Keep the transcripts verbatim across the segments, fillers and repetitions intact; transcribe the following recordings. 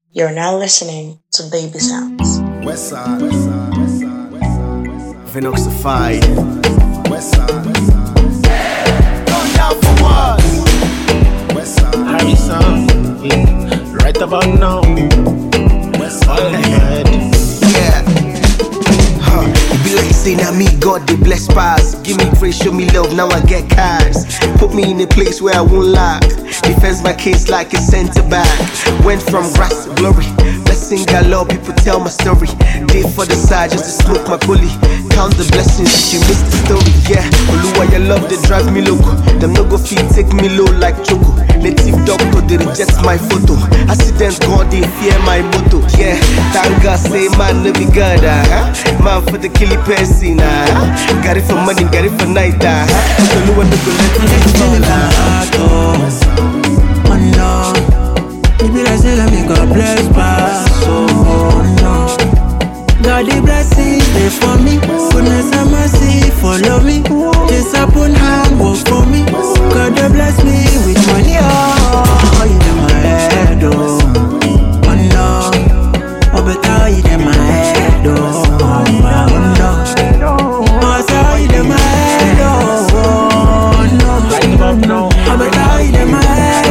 You're now listening to Baby Sounds. Westside, Westside, Westside, Westside, Vinoxified. Westside, Westside, Westside. Going down for what? Westside. Harry Sam, yeah. Right about now. Westside. Yeah. Huh. It be like saying that me, God, they bless pass. Give me praise, show me love, now I get cars. Put me in a place where I won't laugh. Defends my case like a center back. Went from grass to glory. Blessing galore, people tell my story. Day for the side just to smoke my bully. Count the blessings if you miss the story. Yeah, Oluwa, your love, they drive me loco. Them no go feet take me low like choco. Native doctor, they reject my photo. Accident God, they fear my motto. Yeah, thank God, say man, no be God. Uh-huh. Man for the killy person. Uh-huh. Got it for money, got it for night. Uh-huh. Oluwa, no go let me fall. Uh-huh. Oh no, it be like say let me God bless pass. Oh no, God the blessings they for me. Goodness and mercy follow me. This upon hand work for me. God they bless me with money. Oh, you in my head oh. Oh no, oh better you in my head oh. Oh no, oh say you in my head oh. Oh no, Right about now. oh better you in my head.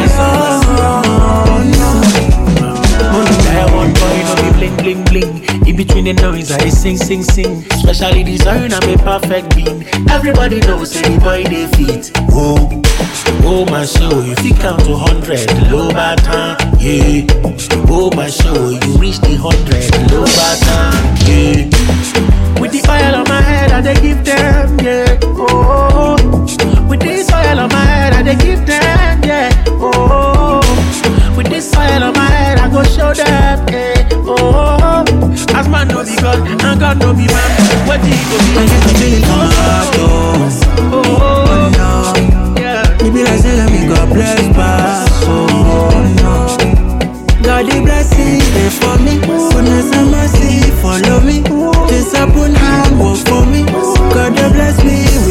Bling, bling, bling. In between the noise, I sing, sing, sing. Specially designed, I'm a perfect being. Everybody knows any boy they fit. Oh, oh my show, if you count to hundred, low bata, yeah. Oh my show, you reach the hundred, low bata, yeah. With the oil on my head, I they give them, yeah. Oh, with this oil on my head, I they give them, yeah. Oh, with this oil on my head, I go show them, yeah. Oh, as man no be God, and God no be man. What do you go be? I get the feeling from my heart, oh, oh, no, yeah. It be like say let me God bless pass, oh, no. God the blessings they for me. Goodness and mercy follow me. This upon hand work for me. God they bless me.